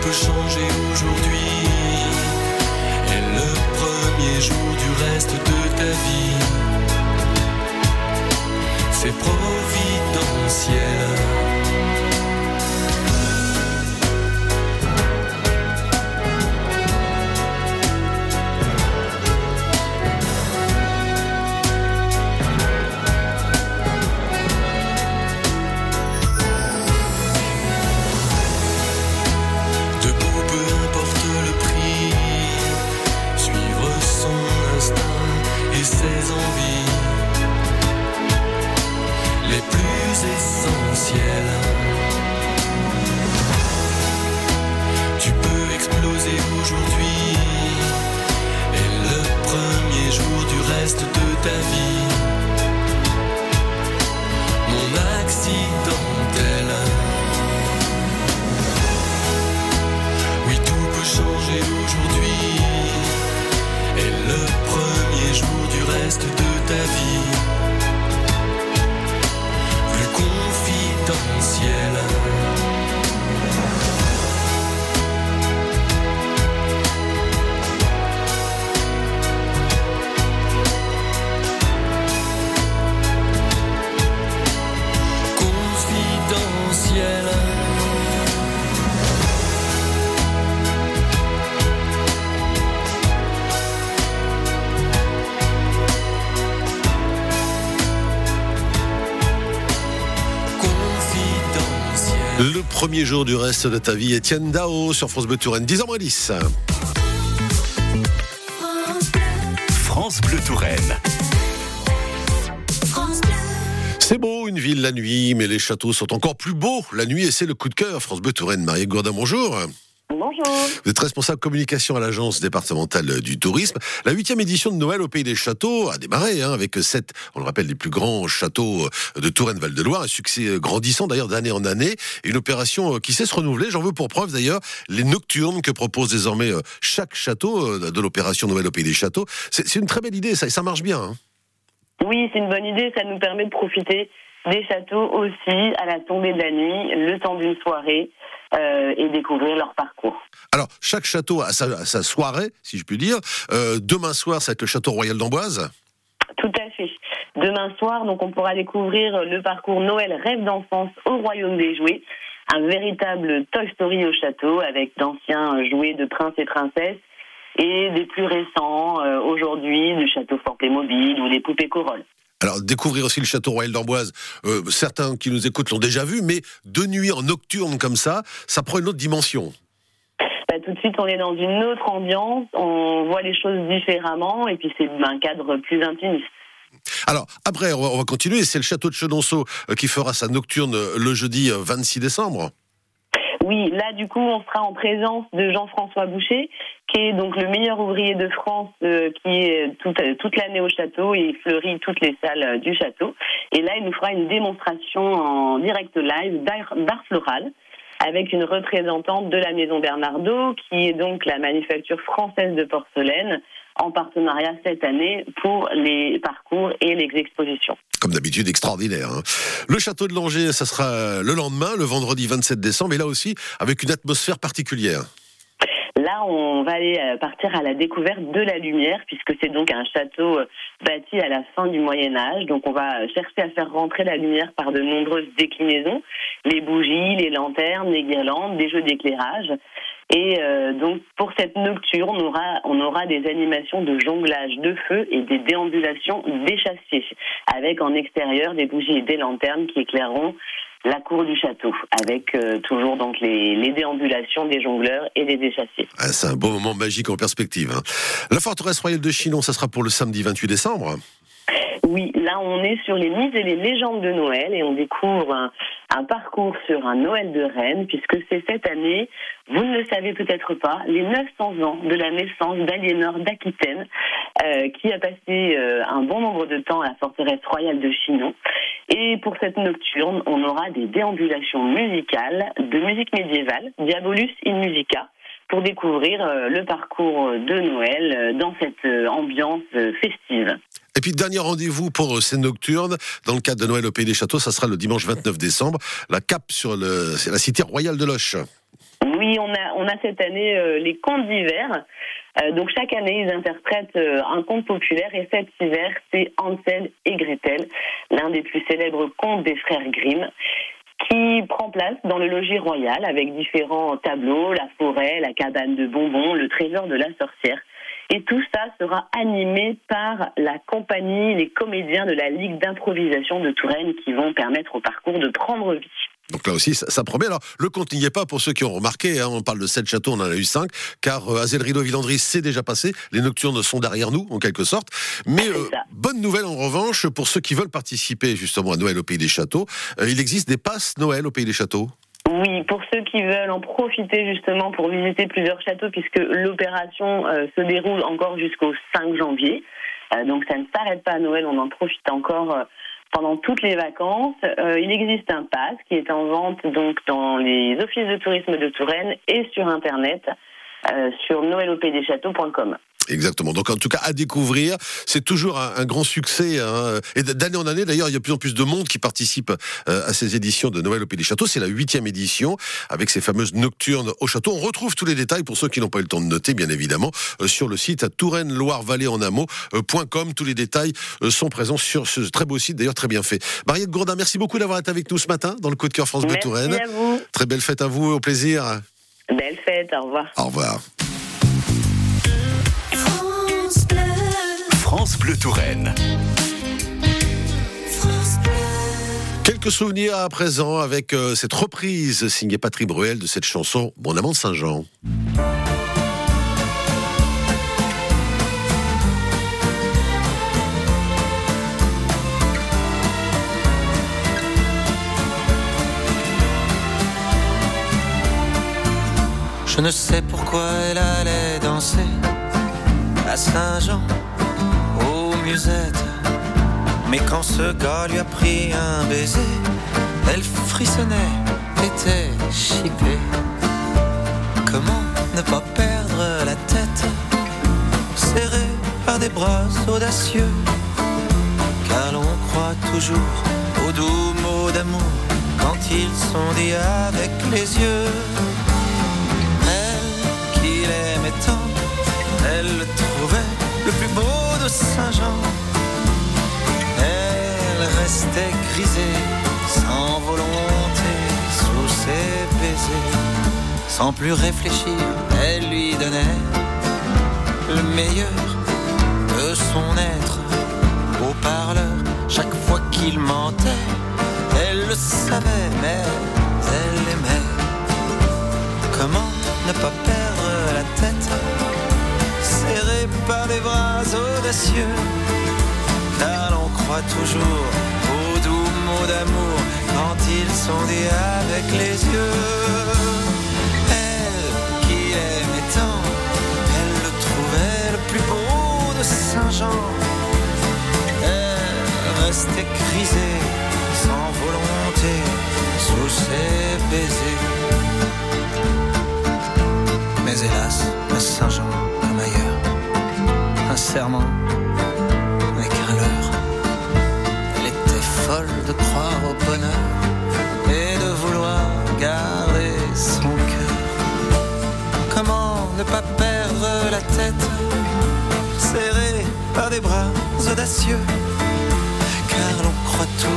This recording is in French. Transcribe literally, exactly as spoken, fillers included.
peut changer aujourd'hui. Et le premier jour du reste de ta vie, c'est providentiel. Ses envies les plus essentielles. Tu peux exploser aujourd'hui et le premier jour du reste de ta vie, mon accidentel. Oui, tout peut changer aujourd'hui et le premier jour du reste de ta vie, plus confidentiel. Confidentiel. Le premier jour du reste de ta vie, Étienne Dao sur France Bleu Touraine, dix heures moins dix. France Bleu Touraine. C'est beau, une ville la nuit, mais les châteaux sont encore plus beaux la nuit et c'est le coup de cœur. France Bleu Touraine, Marie Gourdin, bonjour. Bonjour. Vous êtes responsable communication à l'agence départementale du tourisme. La huitième édition de Noël au Pays des Châteaux a démarré hein, avec sept, on le rappelle, les plus grands châteaux de Touraine-Val-de-Loire, un succès grandissant d'ailleurs d'année en année, et une opération qui sait se renouveler. J'en veux pour preuve d'ailleurs les nocturnes que propose désormais chaque château de l'opération Noël au Pays des Châteaux. C'est, c'est une très belle idée, ça, ça marche bien. Hein. Oui, c'est une bonne idée, ça nous permet de profiter des châteaux aussi à la tombée de la nuit, le temps d'une soirée. Euh, et découvrir leur parcours. Alors, chaque château a sa, a sa soirée, si je puis dire. Euh, demain soir, ça va être le château royal d'Amboise. Tout à fait. Demain soir, donc, on pourra découvrir le parcours Noël Rêve d'enfance au Royaume des Jouets. Un véritable Toy Story au château, avec d'anciens jouets de princes et princesses et des plus récents, euh, aujourd'hui, du château Fort Playmobil ou des poupées Corolle. Alors, découvrir aussi le château royal d'Amboise, euh, certains qui nous écoutent l'ont déjà vu, mais de nuit en nocturne comme ça, ça prend une autre dimension. Bah, tout de suite, on est dans une autre ambiance, on voit les choses différemment, et puis c'est un cadre plus intimiste. Alors, après, on va, on va continuer, c'est le château de Chenonceau euh, qui fera sa nocturne euh, le jeudi euh, vingt-six décembre. Oui, là, du coup, on sera en présence de Jean-François Boucher, qui est donc le meilleur ouvrier de France, euh, qui est toute, toute l'année au château et il fleurit toutes les salles euh, du château. Et là, il nous fera une démonstration en direct live d'art, d'art floral avec une représentante de la Maison Bernardaud, qui est donc la manufacture française de porcelaine, en partenariat cette année pour les parcours et les expositions. Comme d'habitude, extraordinaire. Hein. Le château de Langeais, ça sera le lendemain, le vendredi vingt-sept décembre, et là aussi, avec une atmosphère particulière. Là, on va aller partir à la découverte de la lumière, puisque c'est donc un château bâti à la fin du Moyen-Âge. Donc, on va chercher à faire rentrer la lumière par de nombreuses déclinaisons. Les bougies, les lanternes, les guirlandes, des jeux d'éclairage. Et euh, donc, pour cette nocturne, on aura, on aura des animations de jonglage de feu et des déambulations d'échassiers, avec en extérieur des bougies et des lanternes qui éclaireront la cour du château, avec euh, toujours donc les, les déambulations des jongleurs et des échassiers. Ah, c'est un beau moment magique en perspective. Hein. La forteresse royale de Chinon, ça sera pour le samedi vingt-huit décembre. Oui, là on est sur les mythes et les légendes de Noël et on découvre un, un parcours sur un Noël de Rennes, puisque c'est cette année, vous ne le savez peut-être pas, les neuf cents ans de la naissance d'Aliénor d'Aquitaine, euh, qui a passé euh, un bon nombre de temps à la forteresse royale de Chinon. Et pour cette nocturne, on aura des déambulations musicales de musique médiévale, Diabolus in Musica, pour découvrir euh, le parcours de Noël euh, dans cette euh, ambiance euh, festive. Et puis, dernier rendez-vous pour ces nocturnes, dans le cadre de Noël au Pays des Châteaux, ça sera le dimanche vingt-neuf décembre, la cape sur le, c'est la cité royale de Loches. Oui, on a, on a cette année euh, les contes d'hiver. Euh, donc chaque année, ils interprètent euh, un conte populaire et cet hiver, c'est Hansel et Gretel, l'un des plus célèbres contes des frères Grimm, qui prend place dans le logis royal avec différents tableaux, la forêt, la cabane de bonbons, le trésor de la sorcière. Et tout ça sera animé par la compagnie, les comédiens de la Ligue d'improvisation de Touraine qui vont permettre au parcours de prendre vie. Donc là aussi, ça, ça promet. Alors, le compte n'y est pas pour ceux qui ont remarqué. Hein, on parle de sept châteaux, on en a eu cinq, car euh, Azel Rideau Villandry, c'est déjà passé. Les nocturnes sont derrière nous, en quelque sorte. Mais euh, bonne nouvelle en revanche pour ceux qui veulent participer justement à Noël au Pays des Châteaux. Euh, il existe des passes Noël au Pays des Châteaux. Oui, pour ceux qui veulent en profiter justement pour visiter plusieurs châteaux, puisque l'opération euh, se déroule encore jusqu'au cinq janvier. Euh, donc ça ne s'arrête pas à Noël, on en profite encore euh, pendant toutes les vacances. Euh, il existe un pass qui est en vente donc dans les offices de tourisme de Touraine et sur Internet, euh, sur noël au pays des châteaux point com. Exactement. Donc en tout cas à découvrir, c'est toujours un, un grand succès. Hein. Et d'année en année, d'ailleurs, il y a de plus en plus de monde qui participe euh, à ces éditions de Noël au Pays des Châteaux. C'est la huitième édition avec ces fameuses nocturnes au château. On retrouve tous les détails pour ceux qui n'ont pas eu le temps de noter, bien évidemment, euh, sur le site touraine loire vallée en un mot point com. Tous les détails euh, sont présents sur ce très beau site, d'ailleurs très bien fait. Mariette Gourdin, merci beaucoup d'avoir été avec nous ce matin dans le Coup de cœur France Bleu Touraine. Merci à vous. Très belle fête à vous, au plaisir. Belle fête, au revoir. Au revoir. France Bleu Touraine. Quelques souvenirs à présent avec euh, cette reprise signée Patrick Bruel de cette chanson Bon Amant de Saint-Jean. Je ne sais pourquoi elle allait danser à Saint-Jean aux musettes, mais quand ce gars lui a pris un baiser, elle frissonnait, était chippée. Comment ne pas perdre la tête, serrée par des bras audacieux, car l'on croit toujours aux doux mots d'amour quand ils sont dits avec les yeux. Elle qui l'aimait tant, elle le trouvait le plus beau de Saint-Jean. Elle restait grisée, sans volonté, sous ses baisers. Sans plus réfléchir, elle lui donnait le meilleur de son être. Au parleur, chaque fois qu'il mentait, elle le savait, mais elle aimait. Comment ne pas perdre la tête, serré par des bras audacieux, car l'on croit toujours aux doux mots d'amour quand ils sont dits avec les yeux. Elle qui aimait tant, elle le trouvait le plus beau de Saint-Jean. Elle restait grisée, sans volonté, sous ses baisers. Mais hélas, à Saint-Jean, comme ailleurs, un serment n'est qu'un leurre. Elle était folle de croire au bonheur et de vouloir garder son cœur. Comment ne pas perdre la tête, serrée par des bras audacieux, car l'on croit tout